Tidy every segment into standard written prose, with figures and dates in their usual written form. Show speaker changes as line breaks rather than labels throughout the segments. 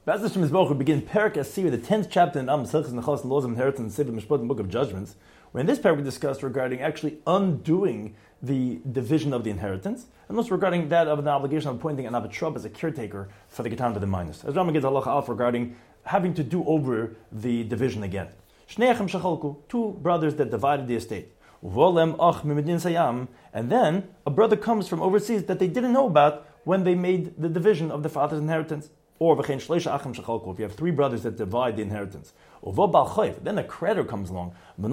B'ez Hashem Yisborach, we begin Perek Asir, the 10th chapter in Am Silchus Nechos and Laws of Inheritance, Sefer Mishpat, and Book of Judgments, where in this paragraph we discussed regarding actually undoing the division of the inheritance, and also regarding that of an obligation of appointing an abatrub as a caretaker for the Ketan to the minors. As Rambam gives halacha alf regarding having to do over the division again. Shneichem shechalku, two brothers that divided the estate. Uvolem ach mimedin sayam, and then a brother comes from overseas that they didn't know about when they made the division of the father's inheritance. Or if you have three brothers that divide the inheritance, then a creditor comes along.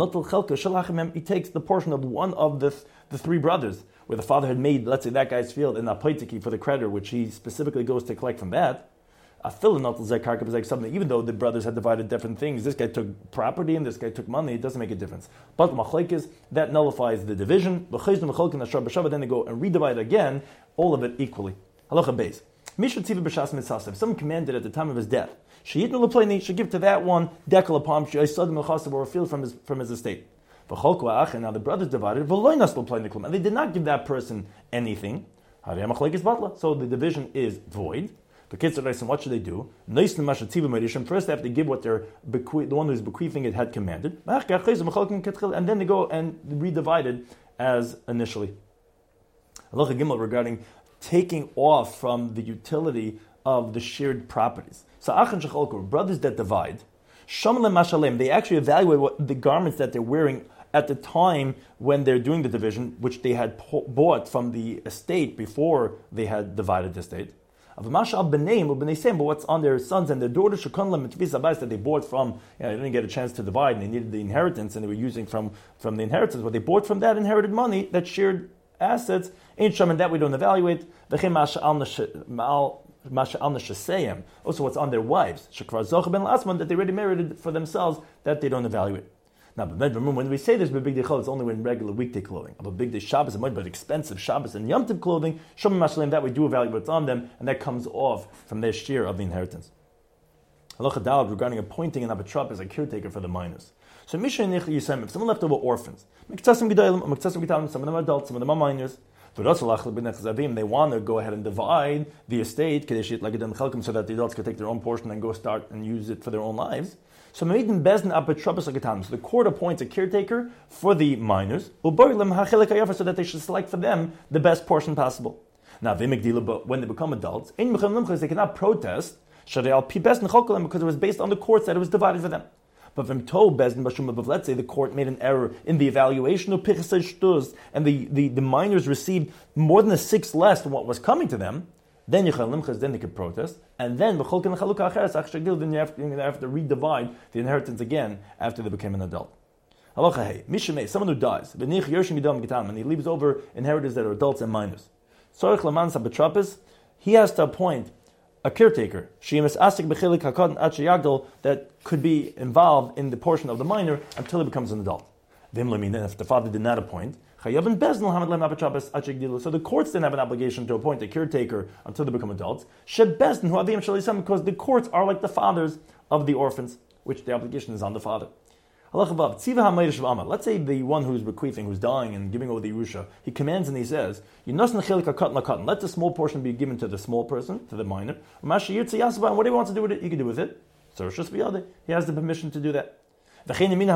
He takes the portion of one of the three brothers, where the father had made, let's say, that guy's field in apoitiki for the creditor, which he specifically goes to collect from that. Even though the brothers had divided different things, this guy took property and this guy took money, it doesn't make a difference. But that nullifies the division. Then they go and redivide again, all of it equally. Halacha beis. If someone commanded at the time of his death, should give to that one dekel upon or a field from his estate. Now the brothers divided, and they did not give that person anything. So the division is void. What should they do? First they have to give what the one who's bequeathing it had commanded, and then they go and redivide it as initially. Halacha Gimel regarding taking off from the utility of the shared properties. So Achan Shecholkur, brothers that divide, Shamle Mashalem, they actually evaluate what the garments that they're wearing at the time when they're doing the division, which they had bought from the estate before they had divided the estate. But what's on their sons and their daughters, that they bought from, they didn't get a chance to divide and they needed the inheritance and they were using from the inheritance, what they bought from that inherited money, that shared assets, ain't sham, and that we don't evaluate. Also what's on their wives, that they already merited for themselves, that they don't evaluate. Now, when we say this, big day it's only when regular weekday clothing. But big day Shabbos and but expensive Shabbos and Yom Tov clothing, that we do evaluate what's on them, and that comes off from their share of the inheritance. Halacha Daled regarding appointing an abatrap as a caretaker for the minors. So if someone left over orphans, some of them are adults, some of them are minors. They want to go ahead and divide the estate so that the adults can take their own portion and go start and use it for their own lives. So the court appoints a caretaker for the minors, so that they should select for them the best portion possible. Now, when they become adults, they cannot protest because it was based on the courts that it was divided for them. But from told let's say the court made an error in the evaluation of pichas and the minors received more than a sixth less than what was coming to them, then they could protest, and then you have to redivide the inheritance again after they became an adult. Someone who dies, and he leaves over inheritors that are adults and minors. He has to appoint a caretaker that could be involved in the portion of the minor until he becomes an adult. If the father did not appoint, so the courts then have an obligation to appoint a caretaker until they become adults, because the courts are like the fathers of the orphans, which the obligation is on the father. Let's say the one who's bequeathing, who's dying and giving over the Yerusha, he commands and he says, let the small portion be given to the small person, to the minor, and whatever he wants to do with it, he can do with it. So he has the permission to do that. So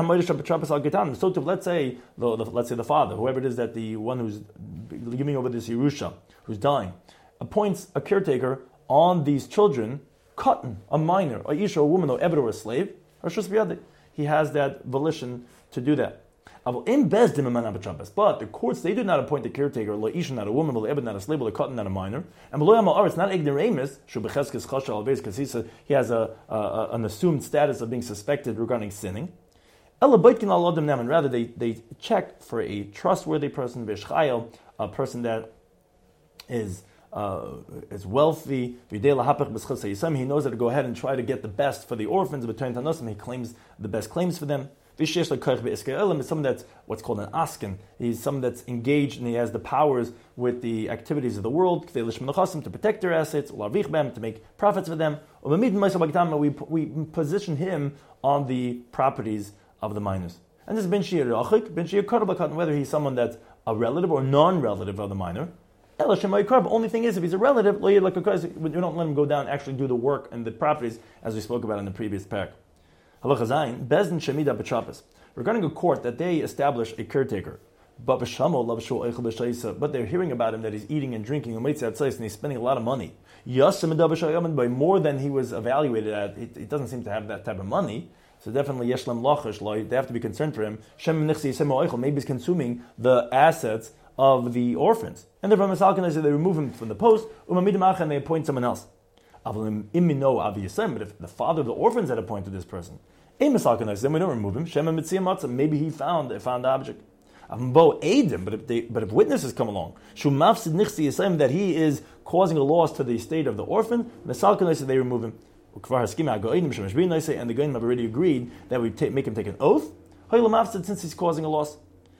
let's say the father, whoever it is that the one who's giving over this Yerusha, who's dying, appoints a caretaker on these children, katan, a minor, a isha, a woman, or ebed, or a slave, he has that volition to do that. But the courts, they did not appoint a caretaker, lo isha, not a woman, lo ebed, not a slave, lo katan, not a minor, and it's not ignoramus, because he has an assumed status of being suspected regarding sinning. And rather they check for a trustworthy person, a person that is wealthy. He knows how to go ahead and try to get the best for the orphans. He claims the best claims for them. Is someone that's what's called an asken. He's someone that's engaged and he has the powers with the activities of the world to protect their assets, to make profits for them. We position him on the properties of the minors. And this is ben shir rachik, whether he's someone that's a relative or non-relative of the minor. Ela Shemay Karb. Only thing is, if he's a relative, we don't let him go down and actually do the work and the properties as we spoke about in the previous parak. Halacha Zayin, Bezdin Shemida B'Shabbos. Regarding a court that they establish a caretaker, but they're hearing about him that he's eating and drinking and he's spending a lot of money. By more than he was evaluated at, he doesn't seem to have that type of money. So definitely Yeshlam Lachish, they have to be concerned for him. Maybe he's consuming the assets of the orphans. And therefore they remove him from the post, and they appoint someone else. But if the father of the orphans had appointed this person, then we don't remove him. Maybe he found the object. But if witnesses come along, that he is causing a loss to the estate of the orphan, they remove him. And the Goyim have already agreed that we make him take an oath, since he's causing a loss.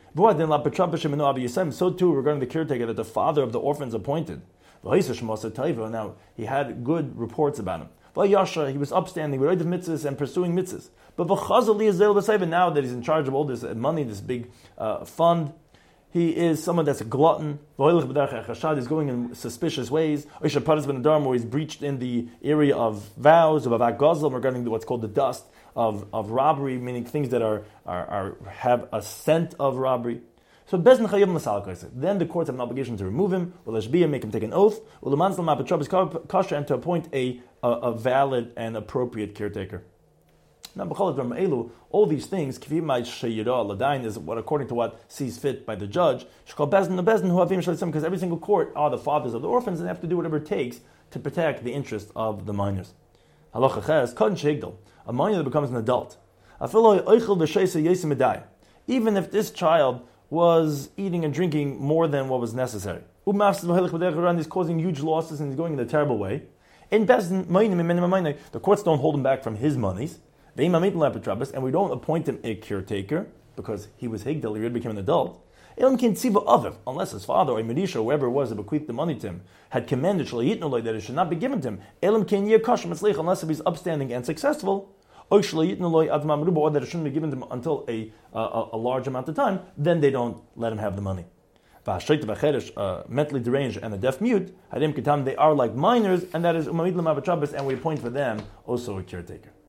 So too regarding the caretaker that the father of the orphans appointed. Now he had good reports about him. He was upstanding with mitzvahs and pursuing mitzvahs. But now that he's in charge of all this money, this big fund, he is someone that's a glutton. He's going in suspicious ways. Where he's breached in the area of vows, of regarding what's called the dust of robbery, meaning things that have a scent of robbery. So then the courts have an obligation to remove him, make him take an oath, and to appoint a valid and appropriate caretaker. Now, all these things, is what according to what sees fit by the judge, because every single court are the fathers of the orphans and have to do whatever it takes to protect the interest of the minors. A minor that becomes an adult, even if this child was eating and drinking more than what was necessary, he's causing huge losses and he's going in a terrible way. In the courts don't hold him back from his monies. And we don't appoint him a caretaker because he was higdal, he already became an adult. Unless his father or Medisha, whoever it was that bequeathed the money to him, had commanded that it should not be given to him, unless if he's upstanding and successful, or that it shouldn't be given to him until a large amount of time, then they don't let him have the money. Mentally deranged and a deaf mute, they are like minors, and that is and we appoint for them also a caretaker.